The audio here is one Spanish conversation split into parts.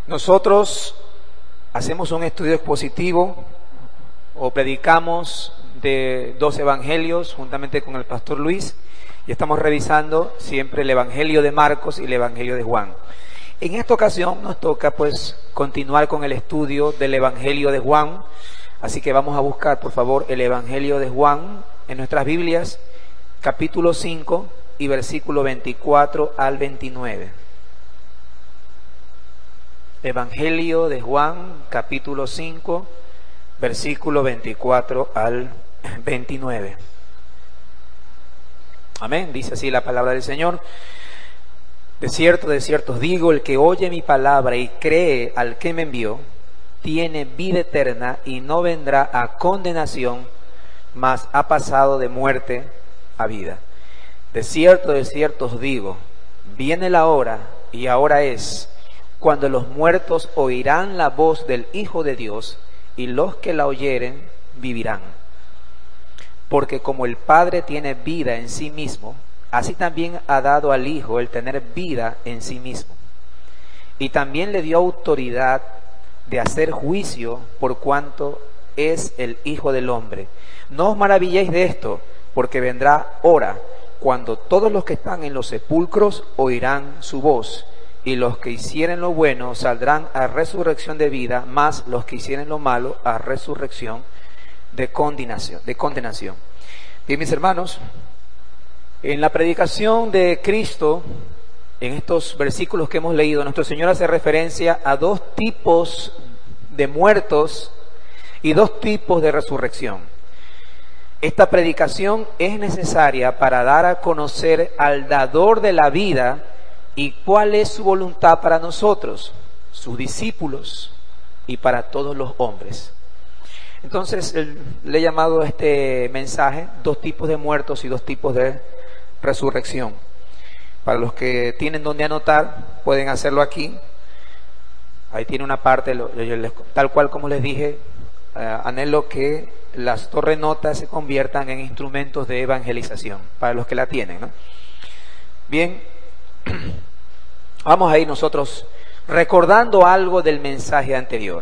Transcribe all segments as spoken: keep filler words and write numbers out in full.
Nosotros hacemos un estudio expositivo o predicamos de dos evangelios juntamente con el pastor Luis y estamos revisando siempre el evangelio de Marcos y el evangelio de Juan. En esta ocasión nos toca pues continuar con el estudio del evangelio de Juan, así que vamos a buscar por favor el evangelio de Juan en nuestras Biblias, capítulo cinco y versículo veinticuatro al veintinueve. Evangelio de Juan, capítulo cinco, versículo veinticuatro al veintinueve. Amén, dice así la palabra del Señor. De cierto, de cierto os digo, el que oye mi palabra y cree al que me envió, tiene vida eterna y no vendrá a condenación, mas ha pasado de muerte a vida. De cierto, de cierto os digo, viene la hora, y ahora es, cuando los muertos oirán la voz del Hijo de Dios, y los que la oyeren vivirán. Porque como el Padre tiene vida en sí mismo, así también ha dado al Hijo el tener vida en sí mismo. Y también le dio autoridad de hacer juicio por cuanto es el Hijo del Hombre. No os maravilléis de esto, porque vendrá hora cuando todos los que están en los sepulcros oirán su voz, y los que hicieren lo bueno saldrán a resurrección de vida, mas los que hicieren lo malo a resurrección de condenación. De condenación. Bien, mis hermanos, en la predicación de Cristo, en estos versículos que hemos leído, nuestro Señor hace referencia a dos tipos de muertos y dos tipos de resurrección. Esta predicación es necesaria para dar a conocer al dador de la vida y cuál es su voluntad para nosotros, sus discípulos y para todos los hombres. Entonces, le he llamado a este mensaje dos tipos de muertos y dos tipos de resurrección. Para los que tienen donde anotar, pueden hacerlo aquí. Ahí tiene una parte, tal cual como les dije, uh, anhelo que las torres notas se conviertan en instrumentos de evangelización, para los que la tienen, ¿no? Bien, vamos a ir nosotros recordando algo del mensaje anterior.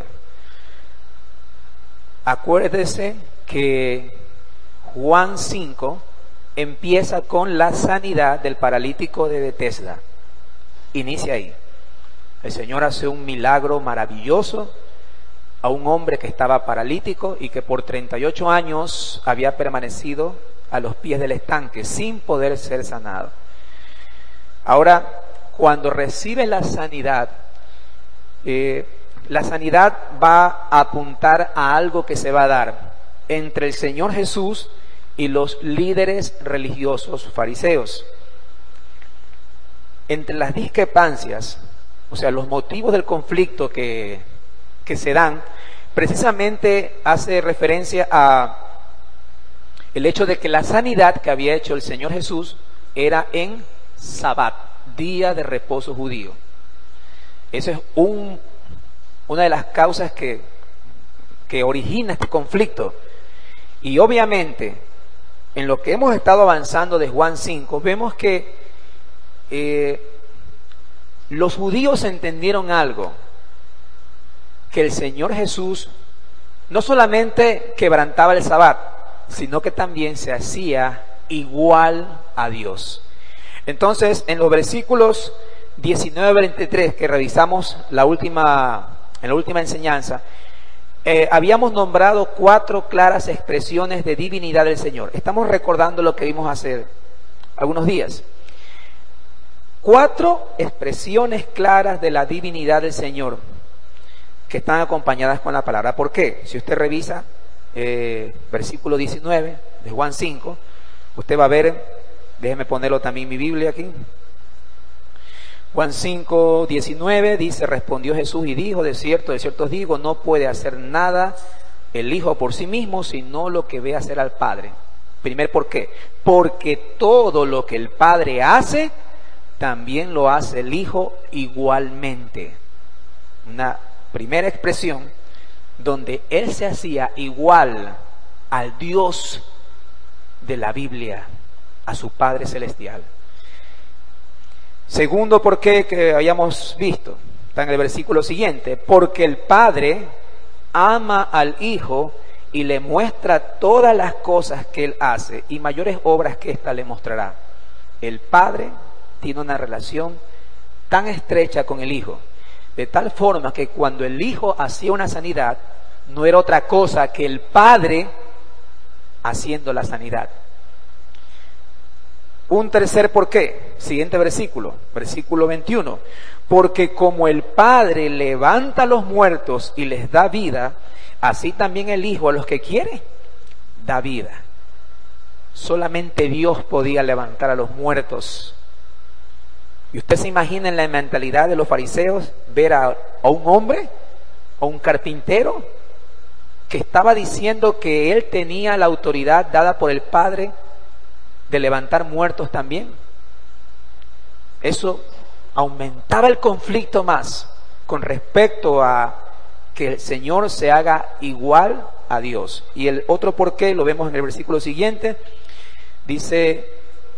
Acuérdese que Juan cinco empieza con la sanidad del paralítico de Betesda. Inicia ahí. El Señor hace un milagro maravilloso a un hombre que estaba paralítico y que por treinta y ocho años había permanecido a los pies del estanque sin poder ser sanado. Ahora, cuando recibe la sanidad, eh, la sanidad va a apuntar a algo que se va a dar entre el Señor Jesús y los líderes religiosos fariseos. Entre las discrepancias, o sea, los motivos del conflicto que, que se dan, precisamente hace referencia a el hecho de que la sanidad que había hecho el Señor Jesús era en Sabbat, día de reposo judío. Esa es un, una de las causas que, que origina este conflicto. Y obviamente, en lo que hemos estado avanzando de Juan cinco, vemos que eh, los judíos entendieron algo, que el Señor Jesús no solamente quebrantaba el Sabbat, sino que también se hacía igual a Dios. Entonces, en los versículos diecinueve al veintitrés que revisamos la última, en la última enseñanza, eh, habíamos nombrado cuatro claras expresiones de divinidad del Señor. Estamos recordando lo que vimos hace algunos días. Cuatro expresiones claras de la divinidad del Señor que están acompañadas con la palabra. ¿Por qué? Si usted revisa eh, versículo diecinueve de Juan cinco, usted va a ver... Déjeme ponerlo también en mi Biblia aquí. Juan cinco, diecinueve dice, respondió Jesús y dijo, de cierto, de cierto os digo, no puede hacer nada el Hijo por sí mismo, sino lo que ve hacer al Padre. Primer, ¿por qué? Porque todo lo que el Padre hace, también lo hace el Hijo igualmente. Una primera expresión donde Él se hacía igual al Dios de la Biblia, a su Padre Celestial. Segundo, ¿por qué? Que hayamos visto. Está en el versículo siguiente. Porque el Padre ama al Hijo y le muestra todas las cosas que Él hace, y mayores obras que ésta le mostrará. El Padre tiene una relación tan estrecha con el Hijo, de tal forma que cuando el Hijo hacía una sanidad, no era otra cosa que el Padre haciendo la sanidad. Un tercer por qué, siguiente versículo, versículo veintiuno. Porque como el Padre levanta a los muertos y les da vida, así también el Hijo a los que quiere da vida. Solamente Dios podía levantar a los muertos. Y usted se imagina en la mentalidad de los fariseos ver a, a un hombre, a un carpintero, que estaba diciendo que él tenía la autoridad dada por el Padre de levantar muertos también. Eso aumentaba el conflicto más con respecto a que el Señor se haga igual a Dios. Y el otro porqué lo vemos en el versículo siguiente. Dice,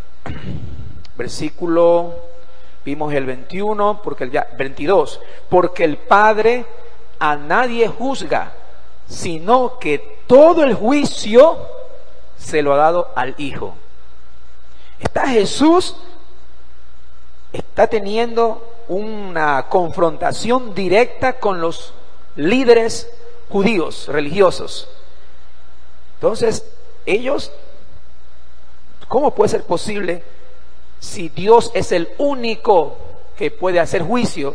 versículo, vimos el veintiuno, porque el ya, veintidós, porque el Padre a nadie juzga, sino que todo el juicio se lo ha dado al Hijo. Está Jesús, está teniendo una confrontación directa con los líderes judíos, religiosos. Entonces, ellos, ¿cómo puede ser posible si Dios es el único que puede hacer juicio?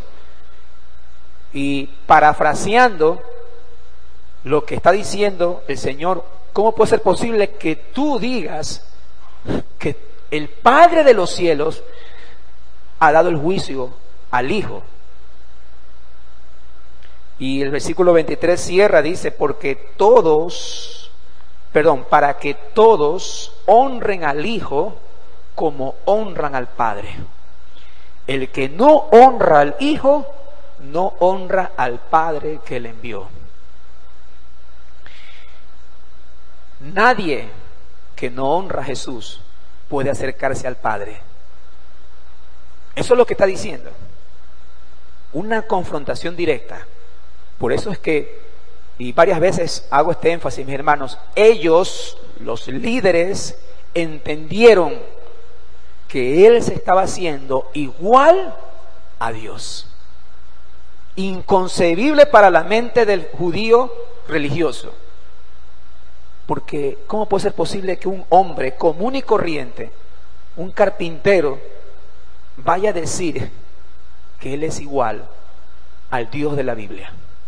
Y parafraseando lo que está diciendo el Señor, ¿cómo puede ser posible que tú digas que el Padre de los cielos ha dado el juicio al Hijo? Y el versículo veintitrés cierra, dice, porque todos, perdón, para que todos honren al Hijo como honran al Padre. El que no honra al Hijo, no honra al Padre que le envió. Nadie que no honra a Jesús puede acercarse al Padre. Eso es lo que está diciendo. Una confrontación directa. Por eso es que, y varias veces hago este énfasis, mis hermanos, ellos, los líderes, entendieron que Él se estaba haciendo igual a Dios. Inconcebible para la mente del judío religioso. Porque, ¿cómo puede ser posible que un hombre común y corriente, un carpintero, vaya a decir que Él es igual al Dios de la Biblia?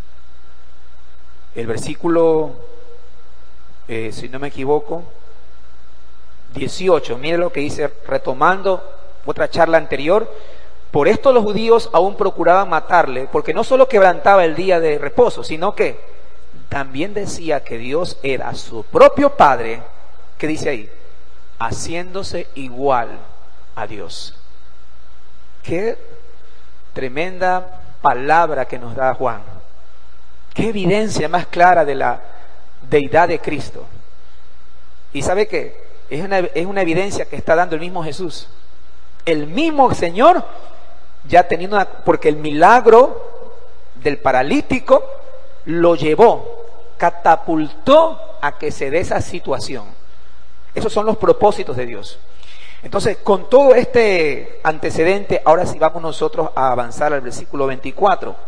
El versículo, eh, si no me equivoco, dieciocho, mire lo que dice, retomando otra charla anterior. Por esto los judíos aún procuraban matarle, porque no solo quebrantaba el día de reposo, sino que también decía que Dios era su propio Padre. ¿Qué dice ahí? Haciéndose igual a Dios. Qué tremenda palabra que nos da Juan. Qué evidencia más clara de la deidad de Cristo. ¿Y sabe qué? Es una, es una evidencia que está dando el mismo Jesús. El mismo Señor, ya teniendo una, porque el milagro del paralítico lo llevó, catapultó a que se dé esa situación. Esos son los propósitos de Dios. Entonces, con todo este antecedente, ahora sí vamos nosotros a avanzar al versículo veinticuatro.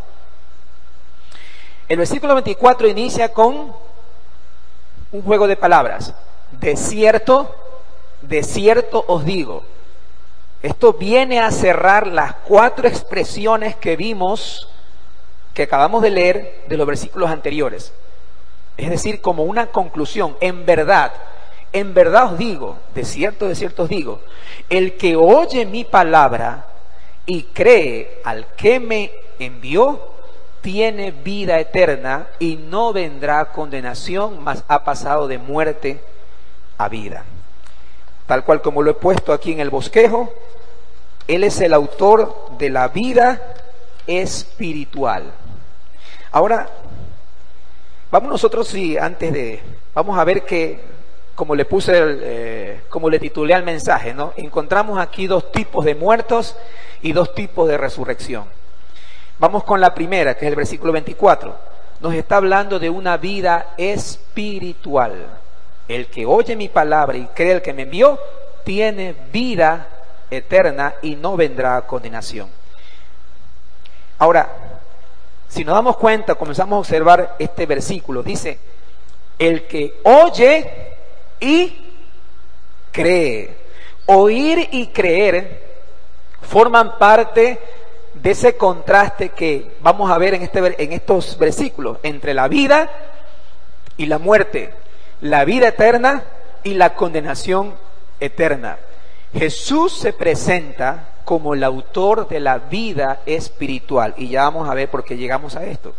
El versículo veinticuatro inicia con un juego de palabras. De cierto, de cierto os digo. Esto viene a cerrar las cuatro expresiones que vimos, que acabamos de leer de los versículos anteriores. Es decir, como una conclusión. En verdad, en verdad os digo, de cierto, de cierto os digo, el que oye mi palabra y cree al que me envió, tiene vida eterna y no vendrá condenación, mas ha pasado de muerte a vida. Tal cual como lo he puesto aquí en el bosquejo, Él es el autor de la vida espiritual. Ahora, vamos nosotros, sí, antes de, vamos a ver que, como le puse, el, eh, como le titulé al mensaje, ¿no? Encontramos aquí dos tipos de muertos y dos tipos de resurrección. Vamos con la primera, que es el versículo veinticuatro. Nos está hablando de una vida espiritual. El que oye mi palabra y cree el que me envió, tiene vida eterna y no vendrá a condenación. Ahora, si nos damos cuenta, comenzamos a observar este versículo. Dice, el que oye y cree. Oír y creer forman parte de ese contraste que vamos a ver en, este, en estos versículos, entre la vida y la muerte, la vida eterna y la condenación eterna. Jesús se presenta como el autor de la vida espiritual, y ya vamos a ver por qué llegamos a esto.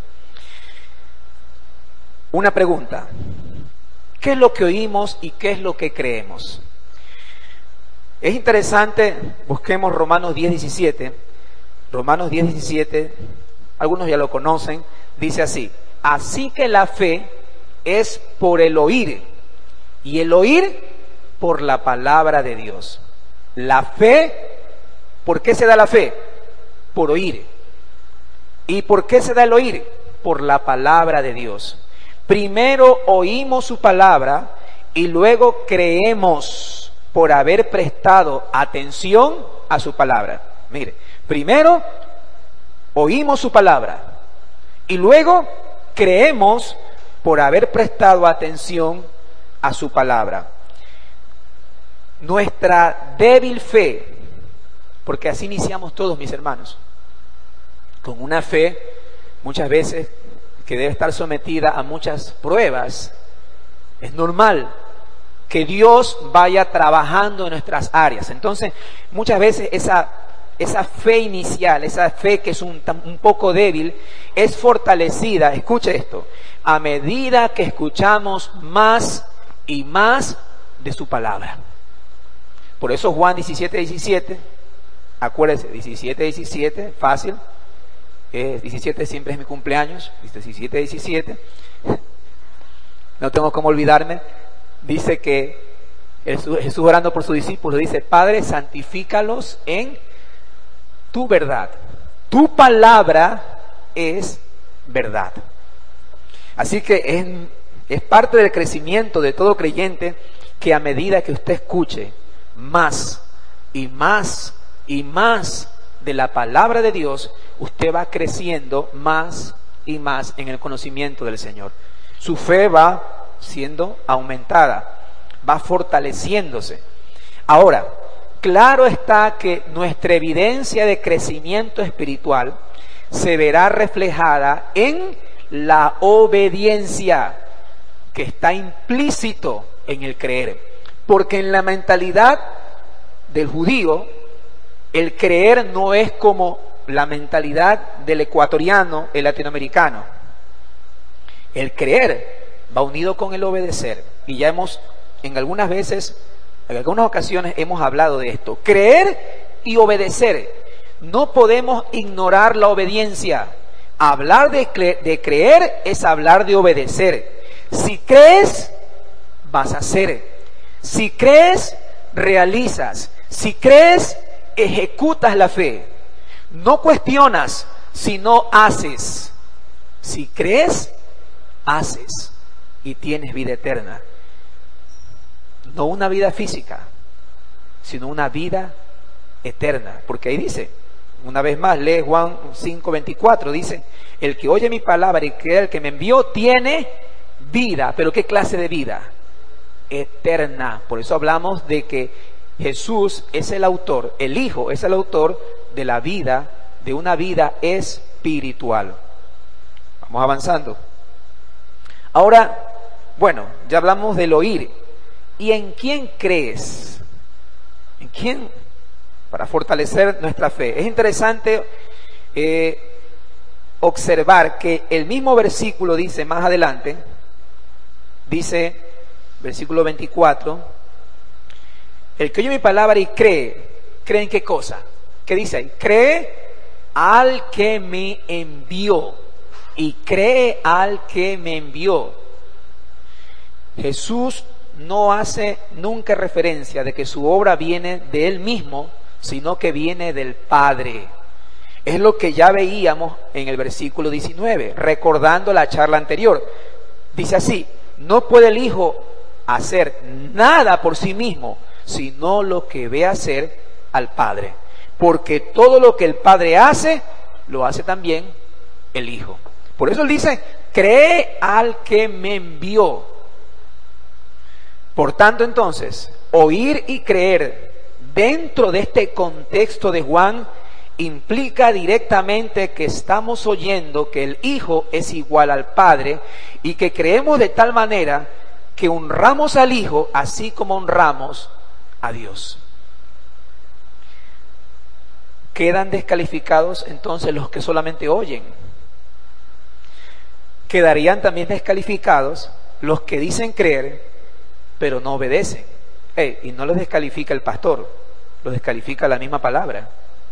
Una pregunta: ¿qué es lo que oímos y qué es lo que creemos? Es interesante, busquemos Romanos diez, diecisiete. Romanos diez, diecisiete, algunos ya lo conocen, dice así: así que la fe es por el oír, y el oír por la palabra de Dios. La fe, ¿por qué se da la fe? Por oír. ¿Y por qué se da el oír? Por la palabra de Dios. Primero oímos su palabra y luego creemos por haber prestado atención a su palabra. Mire, primero oímos su palabra y luego creemos por haber prestado atención a su palabra. Nuestra débil fe, porque así iniciamos todos, mis hermanos, con una fe muchas veces que debe estar sometida a muchas pruebas. Es normal que Dios vaya trabajando en nuestras áreas. Entonces, muchas veces esa, esa fe inicial, esa fe que es un, un poco débil, es fortalecida, escuche esto, a medida que escuchamos más y más de su palabra. Por eso Juan diecisiete, diecisiete, acuérdense, diecisiete, diecisiete, fácil, eh, diecisiete siempre es mi cumpleaños, diecisiete, diecisiete, no tengo cómo olvidarme. Dice que Jesús, Jesús orando por sus discípulos, dice: Padre, santifícalos en tu verdad, tu palabra es verdad. Así que es, es parte del crecimiento de todo creyente que a medida que usted escuche más y más y más de la palabra de Dios, usted va creciendo más y más en el conocimiento del Señor. Su fe va siendo aumentada, va fortaleciéndose. Ahora, claro está que nuestra evidencia de crecimiento espiritual se verá reflejada en la obediencia que está implícito en el creer. Porque en la mentalidad del judío, el creer no es como la mentalidad del ecuatoriano, el latinoamericano. El creer va unido con el obedecer. Y ya hemos, en algunas veces, en algunas ocasiones hemos hablado de esto. Creer y obedecer. No podemos ignorar la obediencia. Hablar de, cre- de creer es hablar de obedecer. Si crees, vas a hacer. Si crees, realizas. Si crees, ejecutas la fe. No cuestionas, sino haces. Si crees, haces y tienes vida eterna. No una vida física, sino una vida eterna. Porque ahí dice, una vez más, lee Juan cinco, veinticuatro, dice: el que oye mi palabra y cree el que me envió tiene vida. ¿Pero qué clase de vida? Eterna. Por eso hablamos de que Jesús es el autor, el Hijo es el autor de la vida, de una vida espiritual. Vamos avanzando. Ahora, bueno, ya hablamos del oír. ¿Y en quién crees? ¿En quién? Para fortalecer nuestra fe. Es interesante eh, observar que el mismo versículo dice más adelante, dice, versículo veinticuatro, el que oye mi palabra y cree, ¿cree en qué cosa? ¿Qué dice ahí? Cree al que me envió. Y cree al que me envió. Jesús no hace nunca referencia de que su obra viene de Él mismo, sino que viene del Padre. Es lo que ya veíamos en el versículo diecinueve, recordando la charla anterior. Dice así: no puede el Hijo hacer nada por sí mismo, sino lo que ve hacer al Padre. Porque todo lo que el Padre hace, lo hace también el Hijo. Por eso él dice: cree al que me envió. Por tanto, entonces, oír y creer dentro de este contexto de Juan implica directamente que estamos oyendo que el Hijo es igual al Padre y que creemos de tal manera que honramos al Hijo así como honramos a Dios. Quedan descalificados entonces los que solamente oyen. Quedarían también descalificados los que dicen creer pero no obedecen. Hey, y no los descalifica el pastor, los descalifica la misma palabra.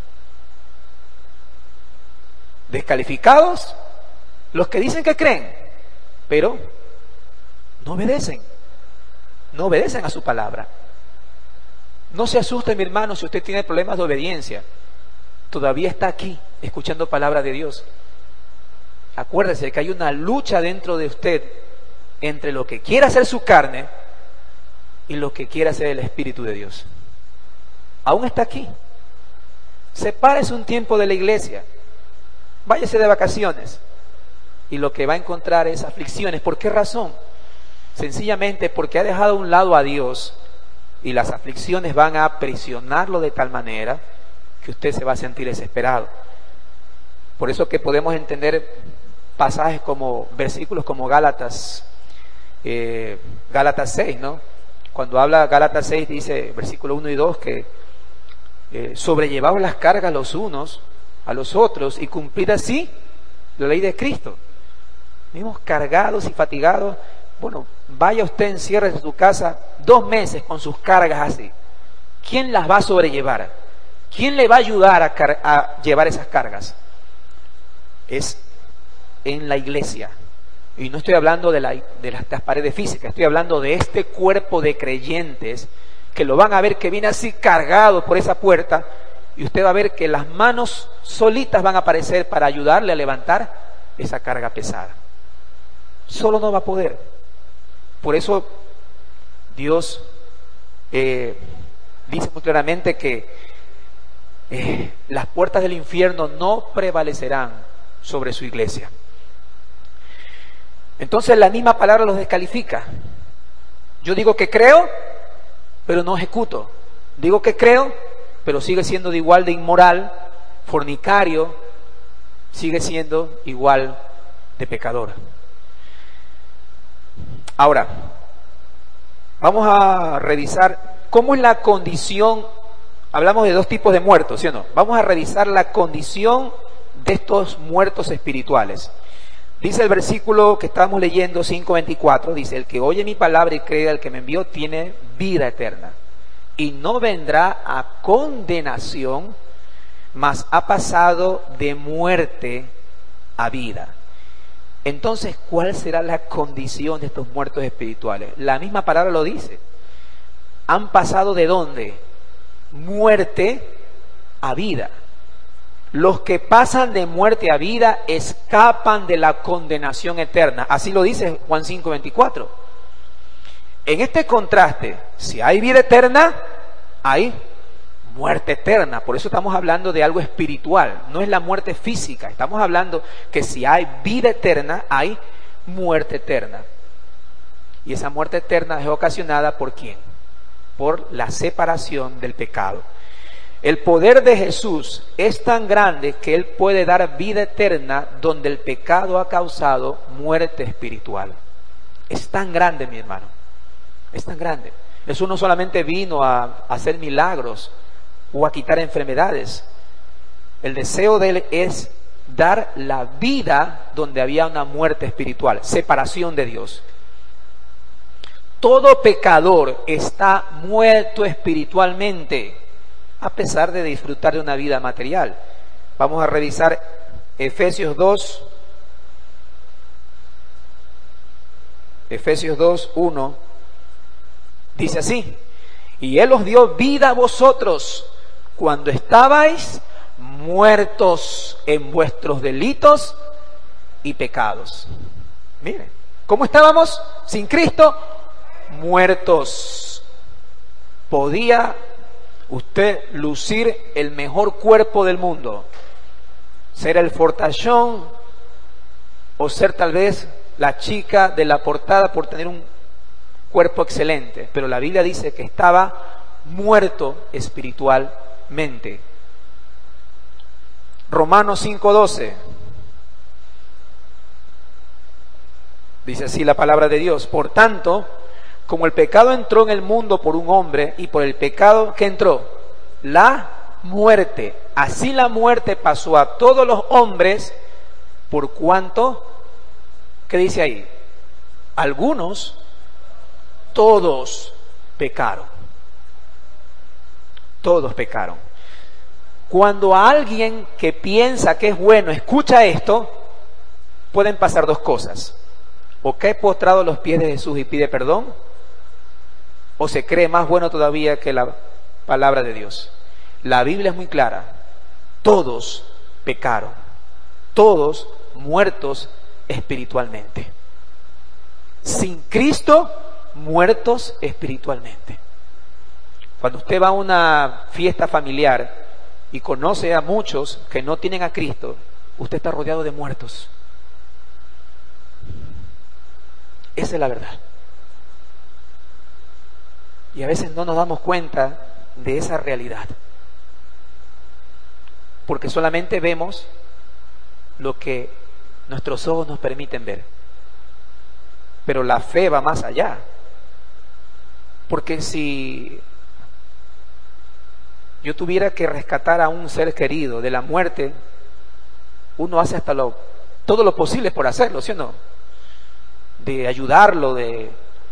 Descalificados los que dicen que creen, pero no obedecen, no obedecen a su palabra. No se asuste, mi hermano, si usted tiene problemas de obediencia, todavía está aquí escuchando palabra de Dios. Acuérdese que hay una lucha dentro de usted entre lo que quiere hacer su carne y lo que quiere hacer el Espíritu de Dios. Aún está aquí. Sepárese un tiempo de la iglesia, váyase de vacaciones, y lo que va a encontrar es aflicciones. ¿Por qué razón? Sencillamente porque ha dejado a un lado a Dios, y las aflicciones van a aprisionarlo de tal manera que usted se va a sentir desesperado. Por eso que podemos entender pasajes como, versículos como Gálatas, eh, Gálatas seis, ¿no? Cuando habla Gálatas seis, dice, versículo uno y dos, que eh, sobrellevaos las cargas los unos a los otros y cumplid así la ley de Cristo. Vimos cargados y fatigados. Bueno, vaya usted, encierre en su casa dos meses con sus cargas así. ¿Quién las va a sobrellevar? ¿Quién le va a ayudar a, car- a llevar esas cargas? Es en la iglesia. Y no estoy hablando de, la, de las, las paredes físicas, estoy hablando de este cuerpo de creyentes que lo van a ver que viene así cargado por esa puerta, y usted va a ver que las manos solitas van a aparecer para ayudarle a levantar esa carga pesada. Solo no va a poder. Por eso Dios eh, dice muy claramente que eh, las puertas del infierno no prevalecerán sobre su iglesia. Entonces la misma palabra los descalifica. Yo digo que creo, pero no ejecuto. Digo que creo, pero sigue siendo de igual de inmoral, fornicario, sigue siendo igual de pecador. Ahora, vamos a revisar cómo es la condición. Hablamos de dos tipos de muertos, ¿sí o no? Vamos a revisar la condición de estos muertos espirituales. Dice el versículo que estamos leyendo, cinco veinticuatro, dice: el que oye mi palabra y cree al que me envió tiene vida eterna, y no vendrá a condenación, mas ha pasado de muerte a vida. Entonces, ¿cuál será la condición de estos muertos espirituales? La misma palabra lo dice. ¿Han pasado de dónde? Muerte a vida. Los que pasan de muerte a vida escapan de la condenación eterna. Así lo dice Juan cinco veinticuatro. En este contraste, si hay vida eterna, hay muerte eterna. Por eso estamos hablando de algo espiritual, no es la muerte física. Estamos hablando que si hay vida eterna, hay muerte eterna. Y esa muerte eterna es ocasionada ¿por quién? Por la separación del pecado. El poder de Jesús es tan grande que Él puede dar vida eterna donde el pecado ha causado muerte espiritual. Es tan grande, mi hermano. Es tan grande. Jesús no solamente vino a hacer milagros o a quitar enfermedades. El deseo de Él es dar la vida donde había una muerte espiritual, separación de Dios. Todo pecador está muerto espiritualmente, a pesar de disfrutar de una vida material. Vamos a revisar Efesios dos, Efesios dos, uno, dice así: y Él os dio vida a vosotros cuando estabais muertos en vuestros delitos y pecados. Miren, ¿cómo estábamos sin Cristo? Muertos. Podía usted lucir el mejor cuerpo del mundo, ser el fortachón o ser tal vez la chica de la portada por tener un cuerpo excelente, pero la Biblia dice que estaba muerto espiritualmente. Romanos cinco doce dice así la palabra de Dios: por tanto, como el pecado entró en el mundo por un hombre, y por el pecado que entró, la muerte, así la muerte pasó a todos los hombres, por cuanto, ¿qué dice ahí? Algunos, todos pecaron. Todos pecaron. Cuando a alguien que piensa que es bueno escucha esto, pueden pasar dos cosas: o cae postrado a los pies de Jesús y pide perdón, o se cree más bueno todavía que la palabra de Dios. La Biblia es muy clara: todos pecaron, todos muertos espiritualmente. Sin Cristo, muertos espiritualmente. Cuando usted va a una fiesta familiar y conoce a muchos que no tienen a Cristo, usted está rodeado de muertos. Esa es la verdad. Y a veces no nos damos cuenta de esa realidad, porque solamente vemos lo que nuestros ojos nos permiten ver. Pero la fe va más allá, porque si yo tuviera que rescatar a un ser querido de la muerte, uno hace hasta lo, todo lo posible por hacerlo, ¿sí o no? De ayudarlo, de...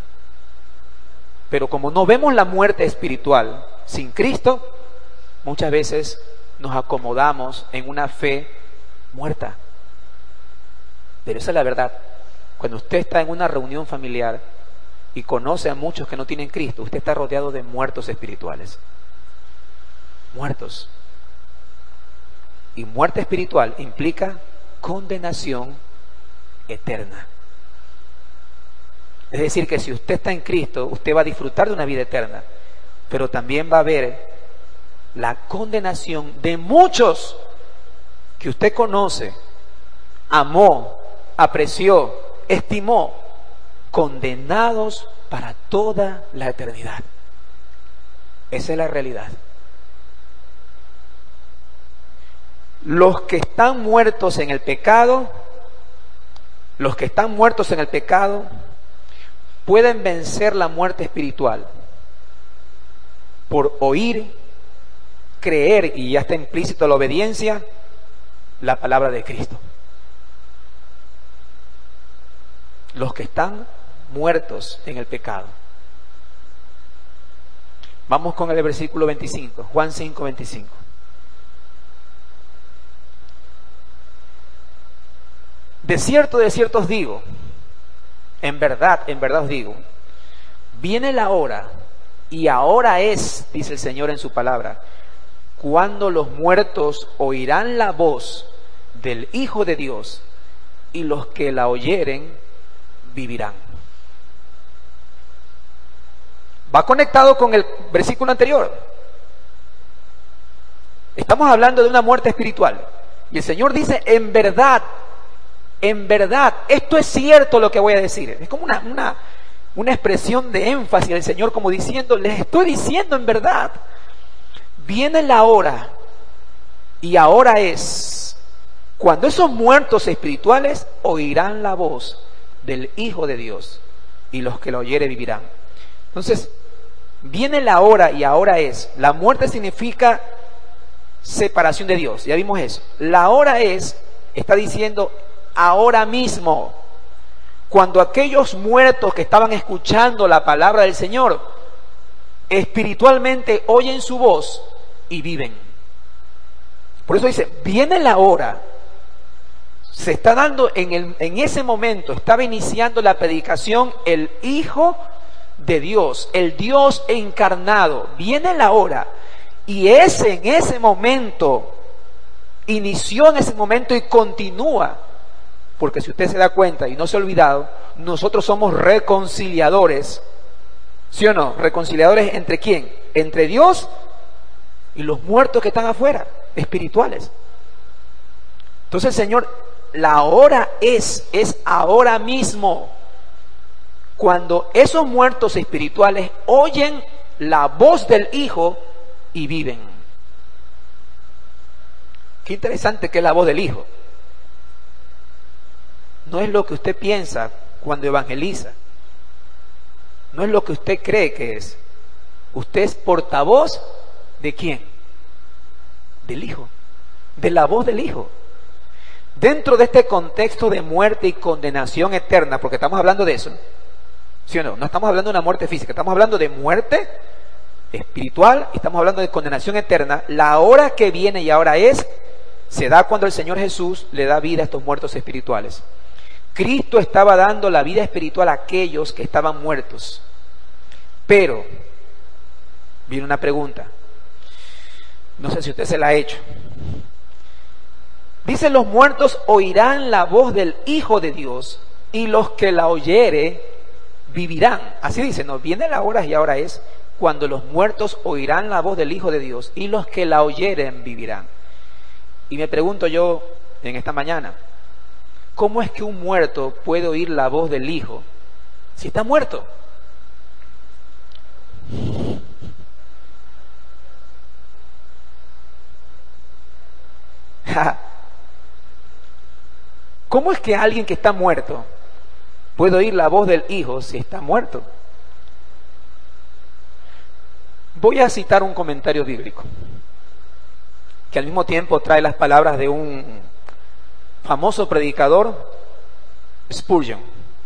Pero como no vemos la muerte espiritual sin Cristo, muchas veces nos acomodamos en una fe muerta. Pero esa es la verdad. Cuando usted está en una reunión familiar y conoce a muchos que no tienen Cristo, usted está rodeado de muertos espirituales. Muertos. Y muerte espiritual implica condenación eterna. Es decir, que si usted está en Cristo, usted va a disfrutar de una vida eterna, pero también va a ver la condenación de muchos que usted conoce, amó, apreció, estimó, condenados para toda la eternidad. Esa es la realidad. Los que están muertos en el pecado, los que están muertos en el pecado, pueden vencer la muerte espiritual por oír, creer, y ya está implícito la obediencia, la palabra de Cristo. Los que están muertos en el pecado. Vamos con el versículo veinticinco, Juan cinco, veinticinco. De cierto, de cierto os digo, en verdad, en verdad os digo, viene la hora, y ahora es, dice el Señor en su palabra, cuando los muertos oirán la voz del Hijo de Dios, y los que la oyeren vivirán. Va conectado con el versículo anterior. Estamos hablando de una muerte espiritual, y el Señor dice, en verdad, en verdad, esto es cierto lo que voy a decir. Es como una, una, una expresión de énfasis del Señor, como diciendo, les estoy diciendo en verdad, viene la hora, y ahora es, cuando esos muertos espirituales oirán la voz del Hijo de Dios, y los que lo oyere vivirán. Entonces, viene la hora y ahora es. La muerte significa separación de Dios, ya vimos eso. La hora es, está diciendo ahora mismo, cuando aquellos muertos que estaban escuchando la palabra del Señor, espiritualmente oyen su voz y viven. Por eso dice, viene la hora. Se está dando en, el, en ese momento, estaba iniciando la predicación el Hijo de Dios, el Dios encarnado. Viene la hora, y es en ese momento inició en ese momento y continúa. Porque si usted se da cuenta y no se ha olvidado, nosotros somos reconciliadores. ¿Sí o no? Reconciliadores ¿entre quién? Entre Dios y los muertos que están afuera, espirituales. Entonces, Señor, la hora es, es ahora mismo. Cuando esos muertos espirituales oyen la voz del Hijo y viven. Qué interesante que es la voz del Hijo. No es lo que usted piensa cuando evangeliza. No es lo que usted cree que es. Usted es portavoz ¿de quién? Del Hijo. De la voz del Hijo. Dentro de este contexto de muerte y condenación eterna, porque estamos hablando de eso, ¿sí o no? No estamos hablando de una muerte física, estamos hablando de muerte espiritual y estamos hablando de condenación eterna. La hora que viene y ahora es, se da cuando el Señor Jesús le da vida a estos muertos espirituales. Cristo estaba dando la vida espiritual a aquellos que estaban muertos. Pero, viene una pregunta, no sé si usted se la ha hecho. Dice, los muertos oirán la voz del Hijo de Dios y los que la oyere vivirán. Así dice, no, viene la hora y ahora es cuando los muertos oirán la voz del Hijo de Dios y los que la oyeren vivirán. Y me pregunto yo en esta mañana, ¿cómo es que un muerto puede oír la voz del Hijo si está muerto? ¿Cómo es que alguien que está muerto puede oír la voz del Hijo si está muerto? Voy a citar un comentario bíblico que al mismo tiempo trae las palabras de un famoso predicador, Spurgeon.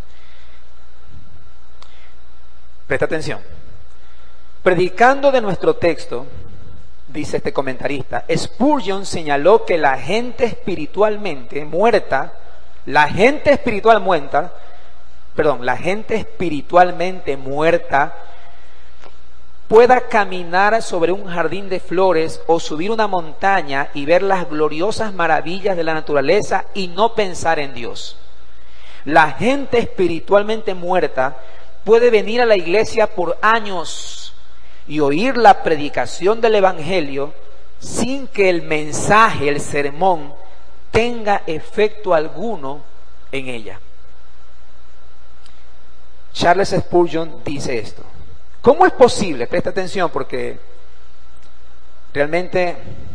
Presta atención. Predicando de nuestro texto, dice este comentarista, Spurgeon señaló que la gente espiritualmente muerta, la gente espiritual muerta, perdón, la gente espiritualmente muerta pueda caminar sobre un jardín de flores o subir una montaña y ver las gloriosas maravillas de la naturaleza y no pensar en Dios. La gente espiritualmente muerta puede venir a la iglesia por años y oír la predicación del Evangelio sin que el mensaje, el sermón, tenga efecto alguno en ella. Charles Spurgeon dice esto. ¿Cómo es posible? Presta atención porque realmente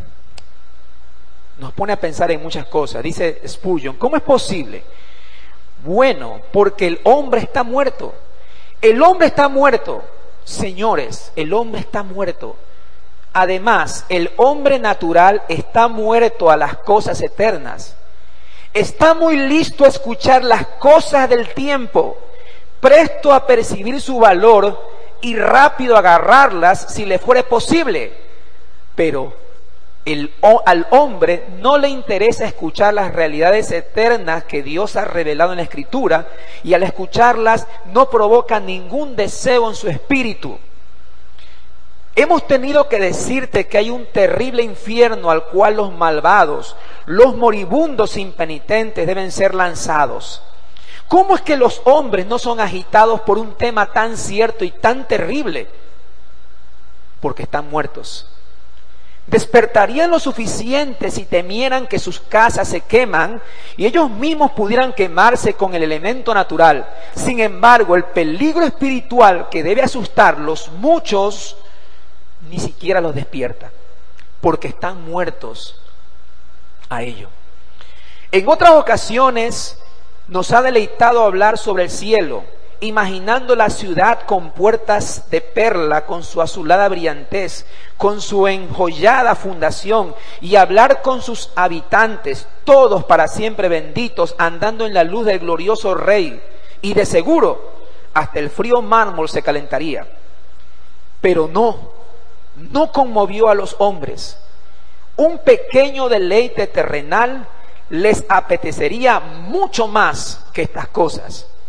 nos pone a pensar en muchas cosas. Dice Spurgeon, ¿cómo es posible? Bueno, porque el hombre está muerto. El hombre está muerto. Señores, el hombre está muerto. Además, el hombre natural está muerto a las cosas eternas. Está muy listo a escuchar las cosas del tiempo, presto a percibir su valor y rápido a agarrarlas si le fuere posible. Pero el, al hombre no le interesa escuchar las realidades eternas que Dios ha revelado en la Escritura, y al escucharlas no provoca ningún deseo en su espíritu. Hemos tenido que decirte que hay un terrible infierno al cual los malvados, los moribundos impenitentes deben ser lanzados. ¿Cómo es que los hombres no son agitados por un tema tan cierto y tan terrible? Porque están muertos. Despertarían lo suficiente si temieran que sus casas se queman y ellos mismos pudieran quemarse con el elemento natural. Sin embargo, el peligro espiritual que debe asustarlos, muchos ni siquiera los despierta, porque están muertos a ello. En otras ocasiones nos ha deleitado hablar sobre el cielo, imaginando la ciudad con puertas de perla, con su azulada brillantez, con su enjollada fundación, y hablar con sus habitantes, todos para siempre benditos, andando en la luz del glorioso Rey, y de seguro hasta el frío mármol se calentaría. Pero no, no conmovió a los hombres. Un pequeño deleite terrenal les apetecería mucho más que estas cosas.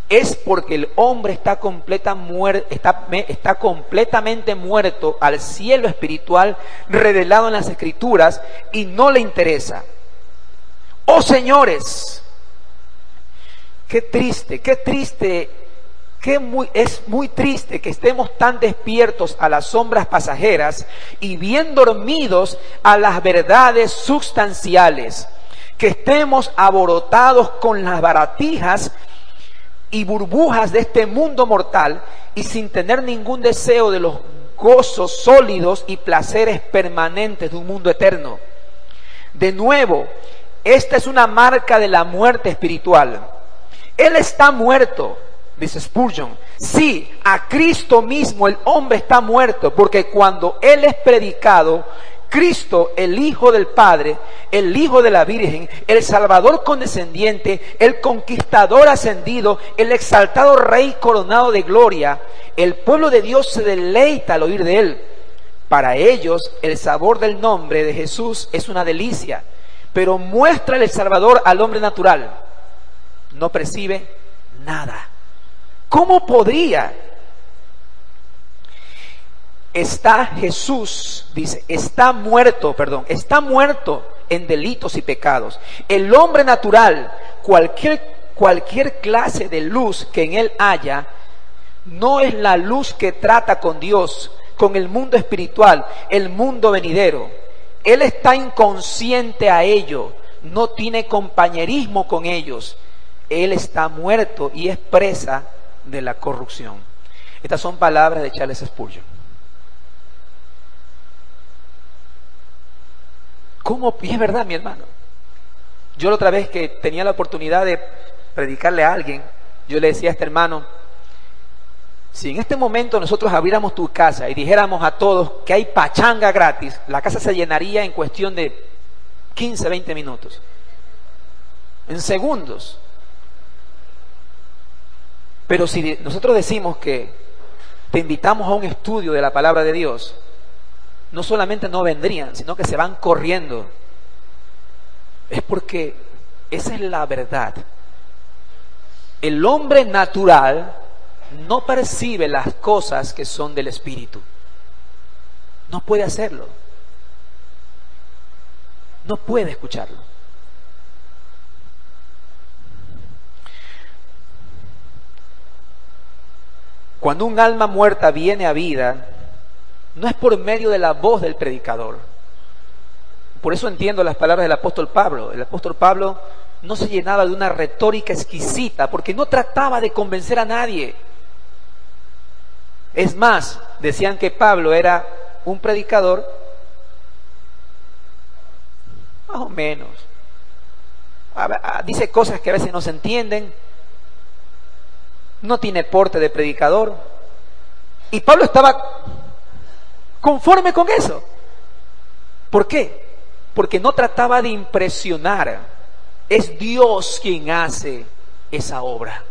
es porque el hombre está, completa muer- está, está completamente muerto al cielo espiritual revelado en las Escrituras y no le interesa. Oh señores, qué triste, qué triste, qué muy, es muy triste que estemos tan despiertos a las sombras pasajeras y bien dormidos a las verdades sustanciales, que estemos alborotados con las baratijas y burbujas de este mundo mortal y sin tener ningún deseo de los gozos sólidos y placeres permanentes de un mundo eterno. De nuevo, esta es una marca de la muerte espiritual. Él está muerto, dice Spurgeon. Sí, a Cristo mismo el hombre está muerto, porque cuando Él es predicado, Cristo, el Hijo del Padre, el Hijo de la Virgen, el Salvador condescendiente, el conquistador ascendido, el exaltado Rey coronado de gloria, el pueblo de Dios se deleita al oír de Él. Para ellos, el sabor del nombre de Jesús es una delicia, pero muestra el Salvador al hombre natural. No percibe nada. ¿Cómo podría? Está Jesús, dice, está muerto, perdón, está muerto en delitos y pecados. El hombre natural, cualquier, cualquier clase de luz que en él haya, no es la luz que trata con Dios, con el mundo espiritual, el mundo venidero. Él está inconsciente a ello, no tiene compañerismo con ellos. Él está muerto y es presa de la corrupción. Estas son palabras de Charles Spurgeon. ¿Cómo? Y es verdad, mi hermano. Yo la otra vez que tenía la oportunidad de predicarle a alguien, yo le decía a este hermano, si en este momento nosotros abriéramos tu casa y dijéramos a todos que hay pachanga gratis, la casa se llenaría en cuestión de quince, veinte minutos. En segundos. Pero si nosotros decimos que te invitamos a un estudio de la palabra de Dios, no solamente no vendrían, sino que se van corriendo. Es porque esa es la verdad. El hombre natural no percibe las cosas que son del Espíritu. No puede hacerlo. No puede escucharlo. Cuando un alma muerta viene a vida, no es por medio de la voz del predicador. Por eso entiendo las palabras del apóstol Pablo. El apóstol Pablo no se llenaba de una retórica exquisita, porque no trataba de convencer a nadie. Es más, decían que Pablo era un predicador más o menos. Dice cosas que a veces no se entienden. No tiene porte de predicador. Y Pablo estaba conforme con eso. ¿Por qué? Porque no trataba de impresionar. Es Dios quien hace esa obra.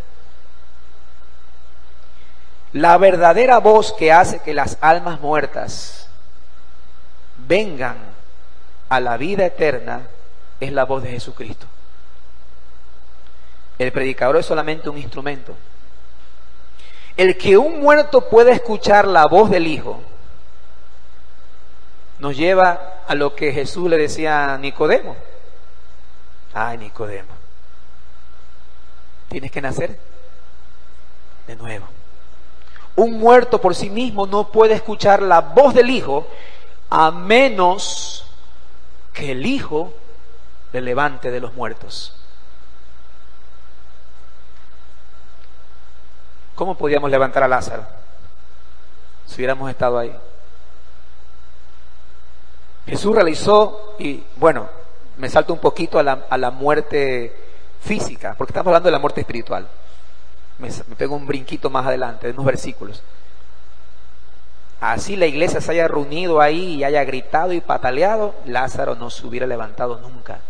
La verdadera voz que hace que las almas muertas vengan a la vida eterna es la voz de Jesucristo. El predicador es solamente un instrumento. El que un muerto pueda escuchar la voz del Hijo nos lleva a lo que Jesús le decía a Nicodemo. Ay, Nicodemo, tienes que nacer de nuevo. Un muerto por sí mismo no puede escuchar la voz del Hijo a menos que el Hijo le levante de los muertos. ¿Cómo podíamos levantar a Lázaro si hubiéramos estado ahí? Jesús realizó, y bueno, me salto un poquito a la, a la muerte física, porque estamos hablando de la muerte espiritual. Me, me pego un brinquito más adelante, de unos versículos. Así la iglesia se haya reunido ahí y haya gritado y pataleado, Lázaro no se hubiera levantado nunca.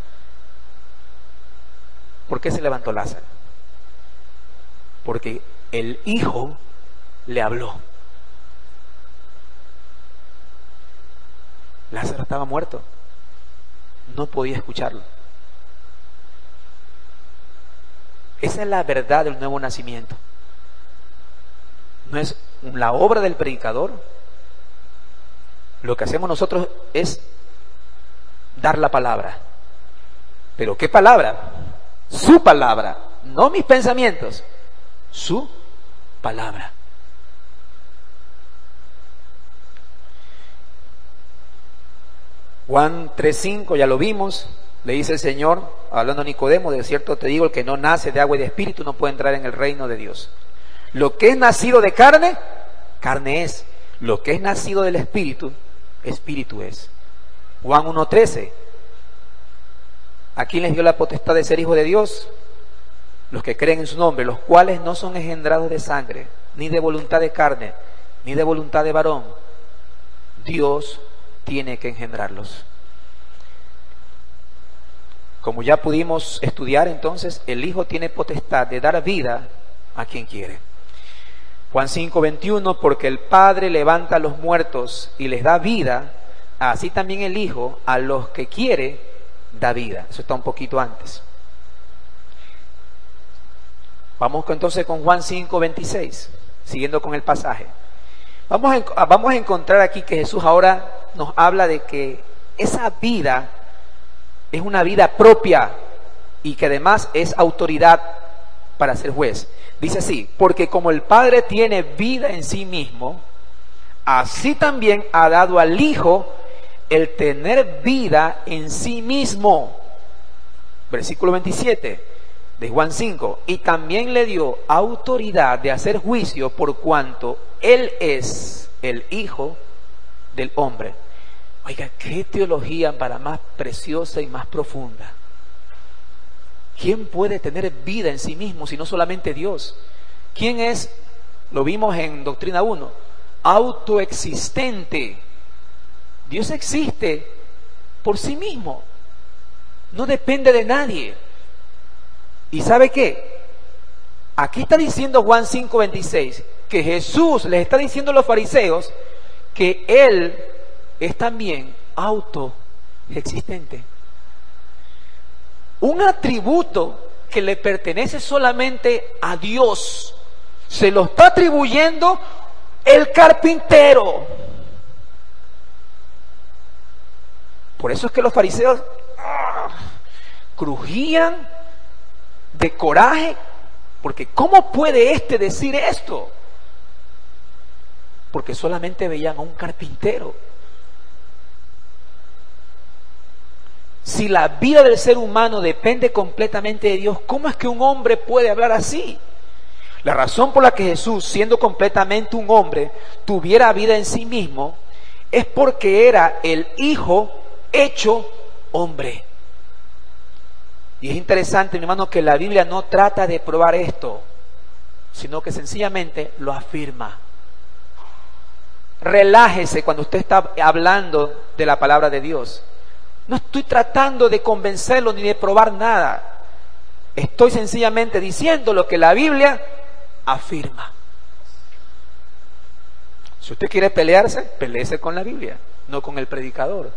¿Por qué se levantó Lázaro? Porque el Hijo le habló. Lázaro estaba muerto, no podía escucharlo. Esa es la verdad del nuevo nacimiento. No es la obra del predicador. Lo que hacemos nosotros es dar la palabra. ¿Pero qué palabra? Su palabra, no mis pensamientos. Su palabra. Juan tres cinco, ya lo vimos, le dice el Señor, hablando a Nicodemo, de cierto te digo, el que no nace de agua y de espíritu no puede entrar en el reino de Dios. Lo que es nacido de carne, carne es. Lo que es nacido del espíritu, espíritu es. Juan uno trece, ¿a quién les dio la potestad de ser hijos de Dios? Los que creen en su nombre, los cuales no son engendrados de sangre, ni de voluntad de carne, ni de voluntad de varón. Dios tiene que engendrarlos. Como ya pudimos estudiar, entonces, el Hijo tiene potestad de dar vida a quien quiere. Juan cinco veintiuno, porque el Padre levanta a los muertos y les da vida, así también el Hijo a los que quiere da vida. Eso está un poquito antes. Vamos entonces con Juan cinco veintiséis, siguiendo con el pasaje. Vamos a, vamos a encontrar aquí que Jesús ahora nos habla de que esa vida es una vida propia y que además es autoridad para ser juez. Dice así, porque como el Padre tiene vida en sí mismo, así también ha dado al Hijo el tener vida en sí mismo. Versículo veintisiete de Juan cinco, y también le dio autoridad de hacer juicio por cuanto Él es el Hijo del hombre. Oiga, qué teología para más preciosa y más profunda. ¿Quién puede tener vida en sí mismo si no solamente Dios? ¿Quién es? Lo vimos en Doctrina uno, autoexistente. Dios existe por sí mismo, no depende de nadie. ¿Y sabe qué? Aquí está diciendo Juan cinco veintiséis que Jesús les está diciendo a los fariseos que Él es también autoexistente. Un atributo que le pertenece solamente a Dios se lo está atribuyendo el carpintero. Por eso es que los fariseos ¡ah!, crujían de coraje, porque ¿cómo puede este decir esto? Porque solamente veían a un carpintero. Si la vida del ser humano depende completamente de Dios, ¿cómo es que un hombre puede hablar así? La razón por la que Jesús, siendo completamente un hombre, tuviera vida en sí mismo, es porque era el Hijo hecho hombre. Y es interesante, mi hermano, que la Biblia no trata de probar esto, sino que sencillamente lo afirma. Relájese cuando usted está hablando de la palabra de Dios. No estoy tratando de convencerlo ni de probar nada. Estoy sencillamente diciendo lo que la Biblia afirma. Si usted quiere pelearse, peleese con la Biblia, no con el predicador.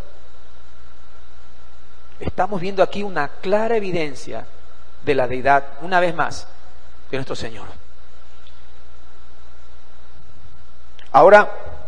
Estamos viendo aquí una clara evidencia de la deidad, una vez más, de nuestro Señor. Ahora,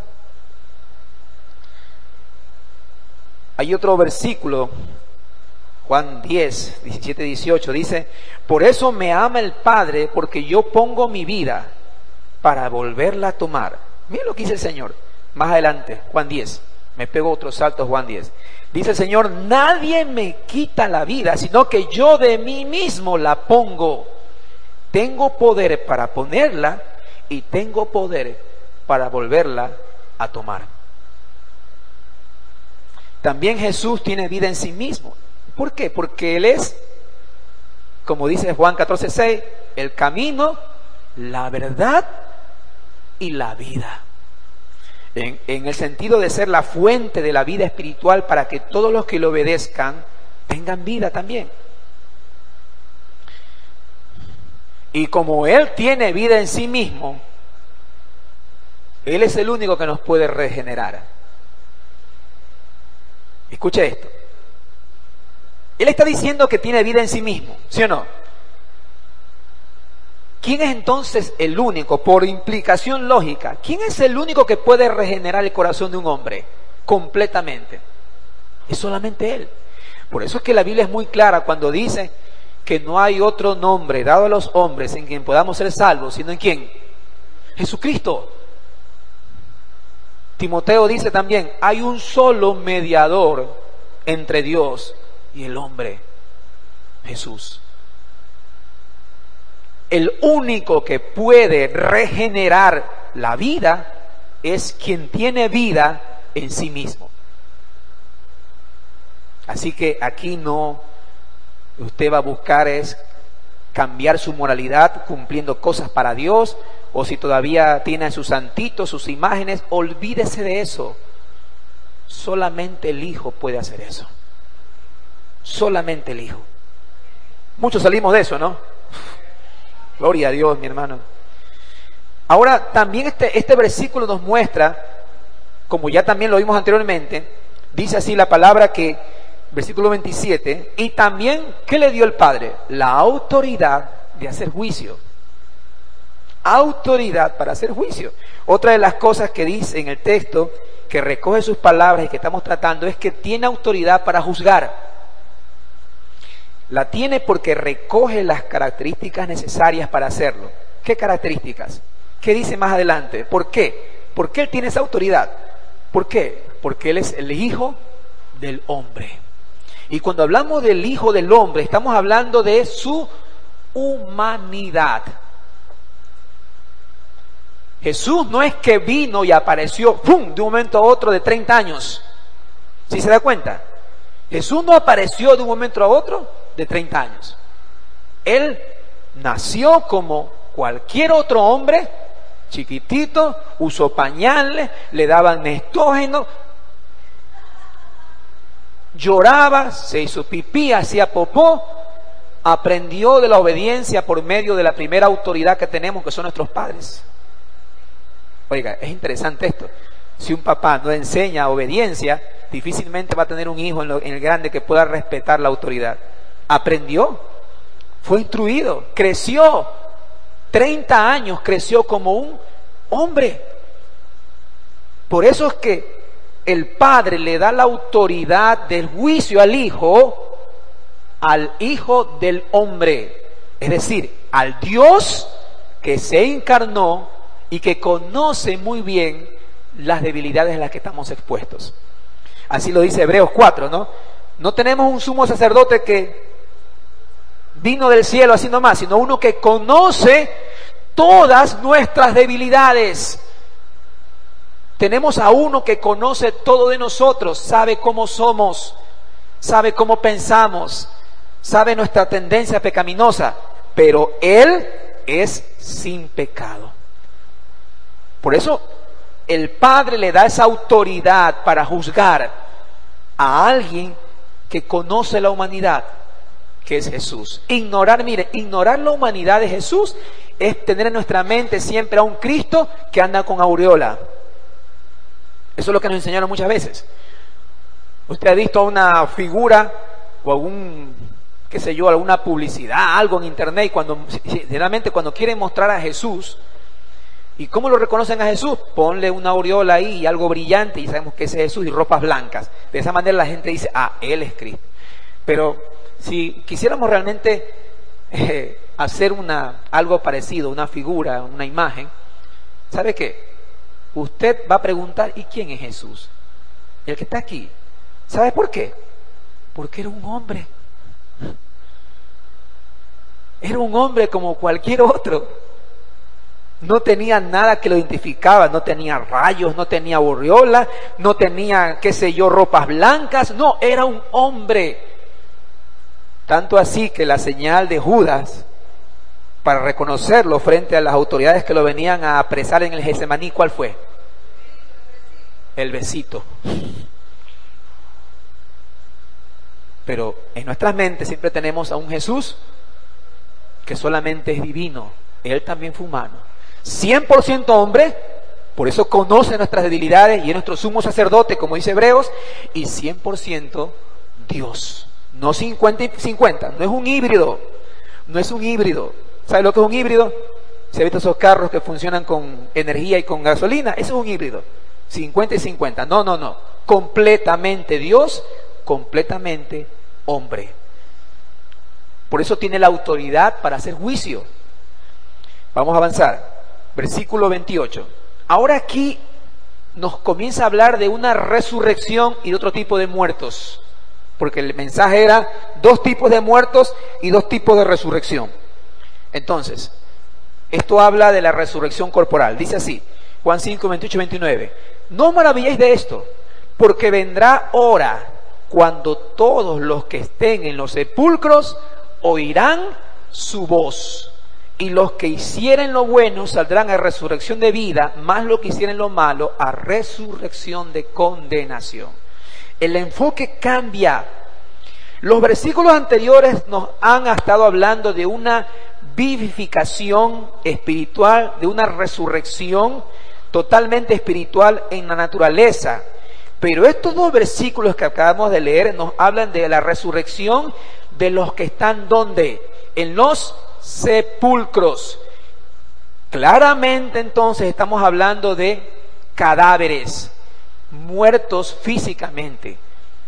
hay otro versículo, Juan diez, diecisiete, dieciocho, dice, por eso me ama el Padre, porque yo pongo mi vida para volverla a tomar. Miren lo que dice el Señor. Más adelante, Juan diez, me pego otro salto, Juan diez. Dice el Señor, nadie me quita la vida, sino que yo de mí mismo la pongo. Tengo poder para ponerla y tengo poder para volverla a tomar. También Jesús tiene vida en sí mismo. ¿Por qué? Porque Él es, como dice Juan catorce seis, el camino, la verdad y la vida. En, en el sentido de ser la fuente de la vida espiritual para que todos los que le obedezcan tengan vida también. Y como Él tiene vida en sí mismo, Él es el único que nos puede regenerar. Escuche esto. Él está diciendo que tiene vida en sí mismo, ¿sí o no? ¿Quién es entonces el único, por implicación lógica, quién es el único que puede regenerar el corazón de un hombre completamente? Es solamente Él. Por eso es que la Biblia es muy clara cuando dice que no hay otro nombre dado a los hombres en quien podamos ser salvos, sino en quién. Jesucristo. Timoteo dice también, hay un solo mediador entre Dios y el hombre, Jesús. El único que puede regenerar la vida es quien tiene vida en sí mismo. Así que aquí no, usted va a buscar es cambiar su moralidad cumpliendo cosas para Dios, o si todavía tiene a sus santitos, sus imágenes, olvídese de eso. Solamente el Hijo puede hacer eso. Solamente el Hijo. Muchos salimos de eso, ¿no? Gloria a Dios, mi hermano. Ahora, también este, este versículo nos muestra, como ya también lo vimos anteriormente, dice así la palabra que, versículo veintisiete, y también, ¿qué le dio el Padre? La autoridad de hacer juicio. Autoridad para hacer juicio. Otra de las cosas que dice en el texto, que recoge sus palabras y que estamos tratando, es que tiene autoridad para juzgar. La tiene porque recoge las características necesarias para hacerlo. ¿Qué características? ¿Qué dice más adelante? ¿Por qué? ¿Por qué Él tiene esa autoridad? ¿Por qué? Porque Él es el Hijo del hombre. Y cuando hablamos del Hijo del hombre, estamos hablando de su humanidad. Jesús no es que vino y apareció ¡pum!, de un momento a otro de treinta años. ¿Sí se da cuenta? Jesús no apareció de un momento a otro de treinta años. Él nació como cualquier otro hombre, chiquitito, usó pañales, le daban nestógeno, lloraba, se hizo pipí, hacía popó, aprendió de la obediencia por medio de la primera autoridad que tenemos, que son nuestros padres. Oiga, es interesante esto. Si un papá no enseña obediencia, difícilmente va a tener un hijo en, lo, en el grande que pueda respetar la autoridad. Aprendió, fue instruido, creció, treinta años creció como un hombre. Por eso es que el Padre le da la autoridad del juicio al Hijo, al Hijo del hombre, es decir, al Dios que se encarnó y que conoce muy bien las debilidades en las que estamos expuestos. Así lo dice Hebreos cuatro, ¿no? No tenemos un sumo sacerdote que vino del cielo así nomás, sino uno que conoce todas nuestras debilidades. Tenemos a uno que conoce todo de nosotros, sabe cómo somos, sabe cómo pensamos, sabe nuestra tendencia pecaminosa, pero Él es sin pecado. Por eso el Padre le da esa autoridad para juzgar a alguien que conoce la humanidad, que es Jesús. Ignorar, mire, ignorar la humanidad de Jesús es tener en nuestra mente siempre a un Cristo que anda con aureola. Eso es lo que nos enseñaron muchas veces. Usted ha visto una figura o algún, qué sé yo, alguna publicidad, algo en internet, y cuando, generalmente cuando quieren mostrar a Jesús, ¿y cómo lo reconocen a Jesús? Ponle una aureola ahí y algo brillante y sabemos que ese es Jesús, y ropas blancas. De esa manera la gente dice, ah, Él es Cristo. Pero si quisiéramos realmente eh, hacer una, algo parecido, una figura, una imagen, ¿sabe qué? Usted va a preguntar, ¿y quién es Jesús? El que está aquí. ¿Sabe por qué? Porque era un hombre. Era un hombre como cualquier otro. No tenía nada que lo identificaba, no tenía rayos, no tenía aureola, no tenía, qué sé yo, ropas blancas. No, era un hombre. Tanto así que la señal de Judas para reconocerlo frente a las autoridades que lo venían a apresar en el Getsemaní, ¿cuál fue? El besito. Pero en nuestras mentes siempre tenemos a un Jesús que solamente es divino. Él también fue humano. cien por ciento hombre, por eso conoce nuestras debilidades y es nuestro sumo sacerdote, como dice Hebreos, y cien por ciento Dios. No cincuenta y cincuenta, no es un híbrido, no es un híbrido. ¿Sabe lo que es un híbrido? ¿Se ha visto esos carros que funcionan con energía y con gasolina? Eso es un híbrido, cincuenta y cincuenta. No, no, no. Completamente Dios, completamente hombre. Por eso tiene la autoridad para hacer juicio. Vamos a avanzar. Versículo veintiocho. Ahora aquí nos comienza a hablar de una resurrección y de otro tipo de muertos. Porque el mensaje era dos tipos de muertos y dos tipos de resurrección. Entonces, esto habla de la resurrección corporal. Dice así, Juan cinco, veintiocho, veintinueve. No os maravilléis de esto, porque vendrá hora cuando todos los que estén en los sepulcros oirán su voz. Y los que hicieren lo bueno saldrán a resurrección de vida, más los que hicieren lo malo a resurrección de condenación. El enfoque cambia. Los versículos anteriores nos han estado hablando de una vivificación espiritual, de una resurrección totalmente espiritual en la naturaleza. Pero estos dos versículos que acabamos de leer nos hablan de la resurrección de los que están ¿dónde? En los sepulcros. Claramente entonces estamos hablando de cadáveres, muertos físicamente.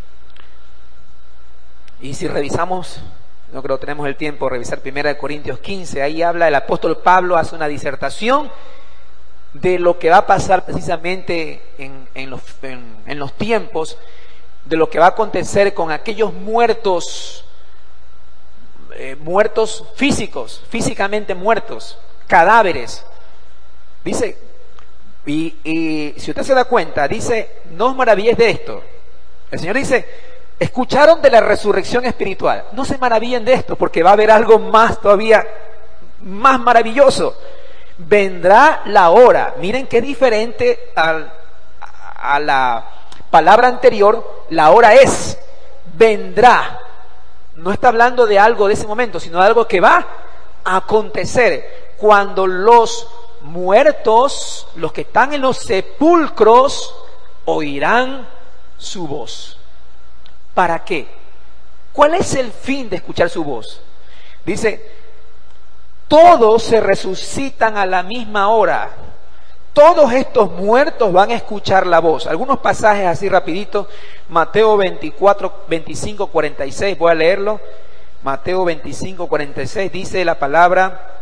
Y si revisamos, no creo que tenemos el tiempo de revisar primera de Corintios quince, ahí habla el apóstol Pablo, hace una disertación de lo que va a pasar precisamente en, en, los, en, en los tiempos, de lo que va a acontecer con aquellos muertos, eh, muertos físicos, físicamente muertos, cadáveres. Dice, y, y si usted se da cuenta, dice, no os maravilléis de esto. El Señor dice, escucharon de la resurrección espiritual, no se maravillen de esto, porque va a haber algo más todavía, más maravilloso. Vendrá la hora. Miren qué diferente al, a la palabra anterior. La hora es, vendrá. No está hablando de algo de ese momento, sino de algo que va a acontecer cuando los muertos, los que están en los sepulcros, oirán su voz. ¿Para qué? ¿Cuál es el fin de escuchar su voz? Dice, todos se resucitan a la misma hora. Todos estos muertos van a escuchar la voz. Algunos pasajes así rapidito. Mateo veinticuatro, veinticinco, cuarenta y seis. Voy a leerlo. Mateo veinticinco, cuarenta y seis. Dice la palabra.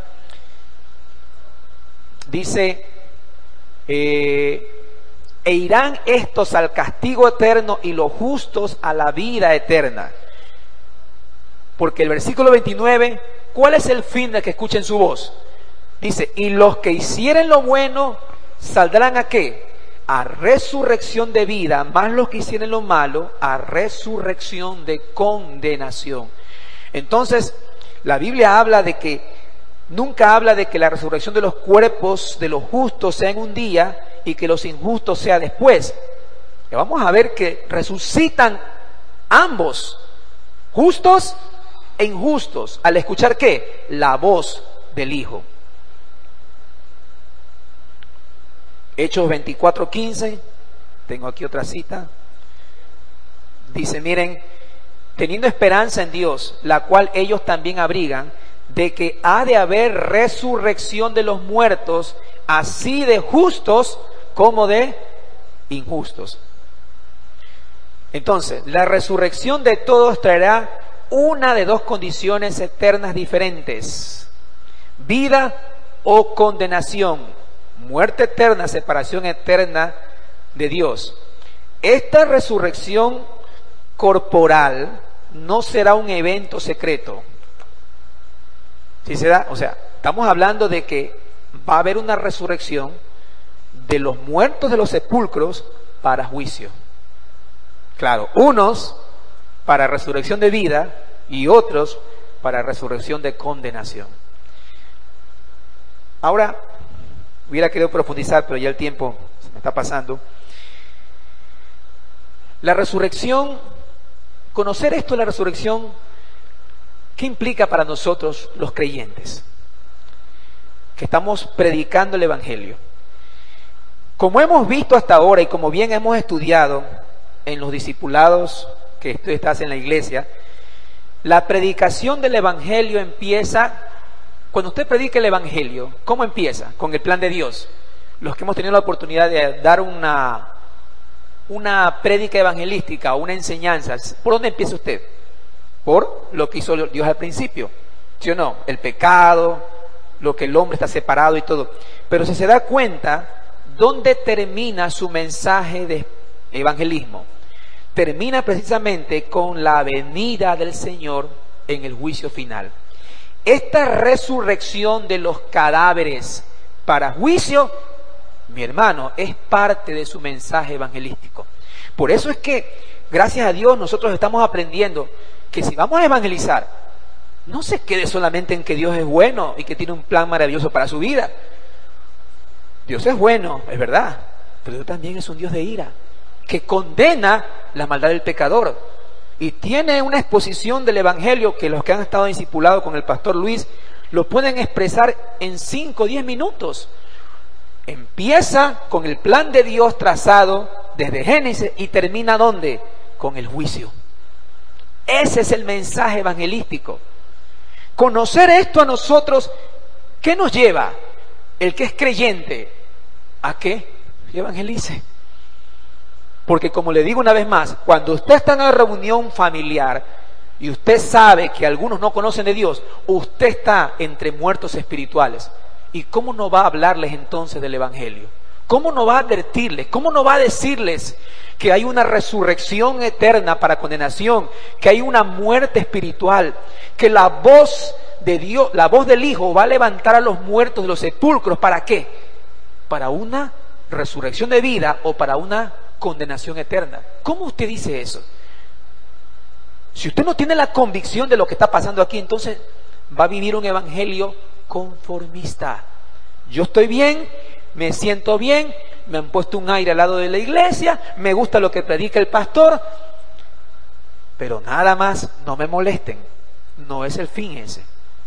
Dice, eh, e irán estos al castigo eterno y los justos a la vida eterna. Porque el versículo veintinueve, ¿cuál es el fin de que escuchen su voz? Dice, y los que hicieren lo bueno, ¿saldrán a qué? A resurrección de vida, más los que hicieren lo malo, a resurrección de condenación. Entonces, la Biblia habla de que, nunca habla de que la resurrección de los cuerpos de los justos sea en un día y que los injustos sea después. Que vamos a ver que resucitan ambos, justos e injustos, al escuchar ¿qué? La voz del Hijo. Hechos veinticuatro, quince, tengo aquí otra cita, dice, miren, teniendo esperanza en Dios, la cual ellos también abrigan, de que ha de haber resurrección de los muertos, así de justos como de injustos. Entonces, la resurrección de todos traerá una de dos condiciones eternas diferentes: vida o condenación, muerte eterna, separación eterna de Dios. Esta resurrección corporal no será un evento secreto. ¿Sí se da? O sea, estamos hablando de que va a haber una resurrección de los muertos de los sepulcros para juicio. Claro, unos para resurrección de vida y otros para resurrección de condenación. Ahora, hubiera querido profundizar, pero ya el tiempo se me está pasando. La resurrección, conocer esto de la resurrección, ¿qué implica para nosotros los creyentes que estamos predicando el Evangelio? Como hemos visto hasta ahora y como bien hemos estudiado en los discipulados que tú estás en la iglesia, la predicación del Evangelio empieza cuando usted predica el Evangelio, ¿cómo empieza? Con el plan de Dios. Los que hemos tenido la oportunidad de dar una, una prédica evangelística o una enseñanza, ¿por dónde empieza usted? Por lo que hizo Dios al principio, ¿sí o no? El pecado, lo que el hombre está separado y todo. Pero si se da cuenta, ¿dónde termina su mensaje de evangelismo? Termina precisamente con la venida del Señor en el juicio final. Esta resurrección de los cadáveres para juicio, mi hermano, es parte de su mensaje evangelístico. Por eso es que, gracias a Dios, nosotros estamos aprendiendo que si vamos a evangelizar, no se quede solamente en que Dios es bueno y que tiene un plan maravilloso para su vida. Dios es bueno, es verdad, pero Dios también es un Dios de ira, que condena la maldad del pecador. Y tiene una exposición del Evangelio que los que han estado discipulados con el pastor Luis lo pueden expresar en cinco o diez minutos. Empieza con el plan de Dios trazado desde Génesis y termina ¿dónde? Con el juicio. Ese es el mensaje evangelístico. Conocer esto a nosotros, ¿qué nos lleva? El que es creyente, ¿a qué? Evangelice. Porque como le digo una vez más, cuando usted está en una reunión familiar y usted sabe que algunos no conocen de Dios, usted está entre muertos espirituales. ¿Y cómo no va a hablarles entonces del Evangelio? ¿Cómo no va a advertirles? ¿Cómo no va a decirles que hay una resurrección eterna para condenación, que hay una muerte espiritual, que la voz de Dios, la voz del Hijo va a levantar a los muertos de los sepulcros? ¿Para qué? Para una resurrección de vida o para una condenación eterna. ¿Cómo usted dice eso? Si usted no tiene la convicción de lo que está pasando aquí, entonces va a vivir un evangelio conformista. Yo estoy bien, me siento bien, me han puesto un aire al lado de la iglesia, me gusta lo que predica el pastor, pero nada más, no me molesten. No es el fin ese.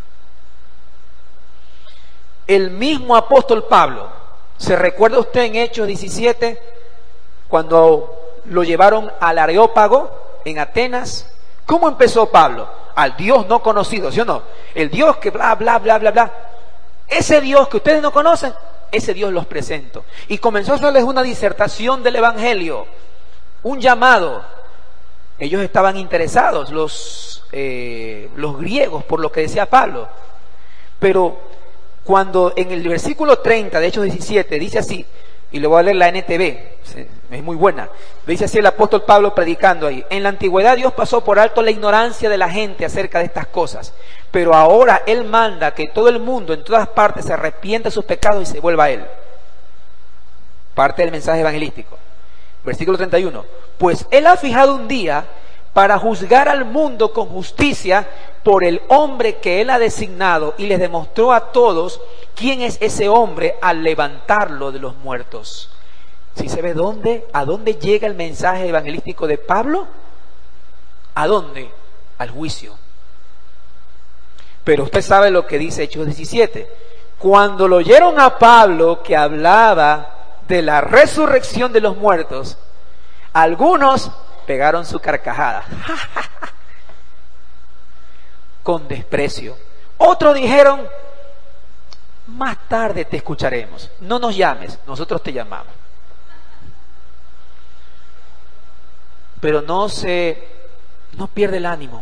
El mismo apóstol Pablo, ¿se recuerda usted en Hechos diecisiete, cuando lo llevaron al Areópago en Atenas? ¿Cómo empezó Pablo? Al Dios no conocido, ¿sí o no? El Dios que bla, bla, bla, bla, bla. Ese Dios que ustedes no conocen, ese Dios los presento. Y comenzó a hacerles una disertación del Evangelio, un llamado. Ellos estaban interesados, los, eh, los griegos, por lo que decía Pablo. Pero cuando en el versículo treinta de Hechos diecisiete dice así, y le voy a leer la N T V, es muy buena, dice así el apóstol Pablo predicando ahí: en la antigüedad Dios pasó por alto la ignorancia de la gente acerca de estas cosas, pero ahora Él manda que todo el mundo en todas partes se arrepienta de sus pecados y se vuelva a Él. Parte del mensaje evangelístico. Versículo treinta y uno: pues Él ha fijado un día para juzgar al mundo con justicia por el hombre que Él ha designado, y les demostró a todos quién es ese hombre al levantarlo de los muertos. ¿Sí se ve dónde, a dónde llega el mensaje evangelístico de Pablo? ¿A dónde? Al juicio. Pero usted sabe lo que dice Hechos diecisiete. Cuando lo oyeron a Pablo que hablaba de la resurrección de los muertos, algunos pegaron su carcajada con desprecio. Otros dijeron: más tarde te escucharemos, no nos llames, nosotros te llamamos. Pero no se, no pierde el ánimo.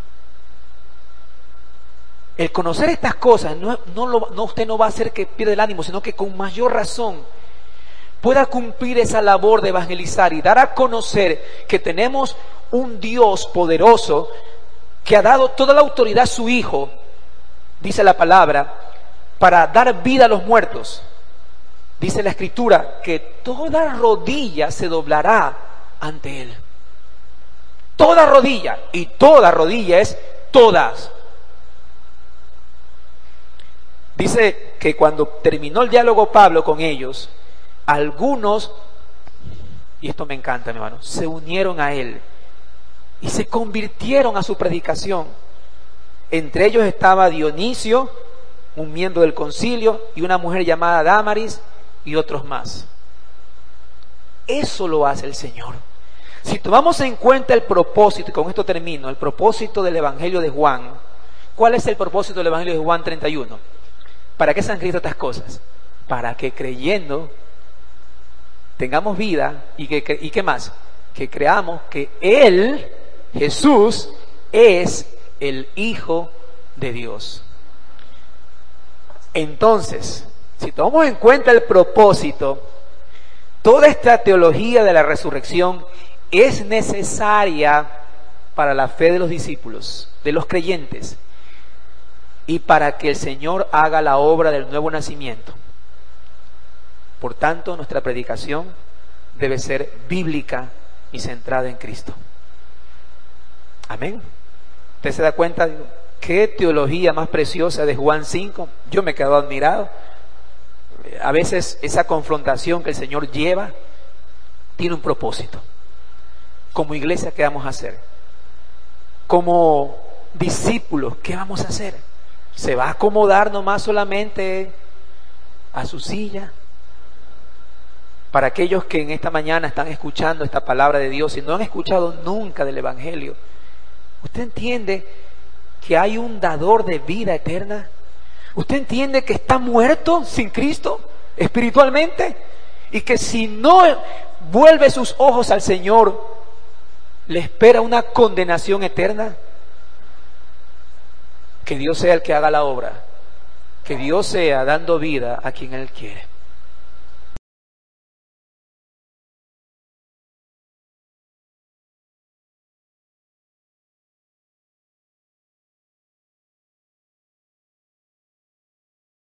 El conocer estas cosas, no, no, lo, no usted no va a hacer que pierda el ánimo, sino que con mayor razón pueda cumplir esa labor de evangelizar y dar a conocer que tenemos un Dios poderoso que ha dado toda la autoridad a su Hijo, dice la palabra, para dar vida a los muertos. Dice la Escritura que toda rodilla se doblará ante Él. Toda rodilla, y toda rodilla es todas. Dice que cuando terminó el diálogo Pablo con ellos, algunos, y esto me encanta, mi hermano, se unieron a él y se convirtieron a su predicación. Entre ellos estaba Dionisio, un miembro del concilio, y una mujer llamada Dámaris, y otros más. Eso lo hace el Señor. Si tomamos en cuenta el propósito, y con esto termino, el propósito del Evangelio de Juan, ¿Cuál es el propósito del Evangelio de Juan treinta y uno? ¿Para qué se han escrito estas cosas? Para que creyendo tengamos vida y que, y qué más, que creamos que Él, Jesús, es el Hijo de Dios. Entonces, si tomamos en cuenta el propósito, toda esta teología de la resurrección es necesaria para la fe de los discípulos, de los creyentes, y para que el Señor haga la obra del nuevo nacimiento. Por tanto, nuestra predicación debe ser bíblica y centrada en Cristo. Amén. ¿Usted se da cuenta de qué teología más preciosa de Juan cinco? Yo me he quedado admirado. A veces esa confrontación que el Señor lleva tiene un propósito. Como iglesia, ¿qué vamos a hacer? Como discípulos, ¿qué vamos a hacer? ¿Se va a acomodar nomás solamente a su silla? Para aquellos que en esta mañana están escuchando esta palabra de Dios y no han escuchado nunca del Evangelio, ¿usted entiende que hay un dador de vida eterna? ¿Usted entiende que está muerto sin Cristo espiritualmente? Y que si no vuelve sus ojos al Señor, le espera una condenación eterna. Que Dios sea el que haga la obra. Que Dios sea dando vida a quien Él quiere.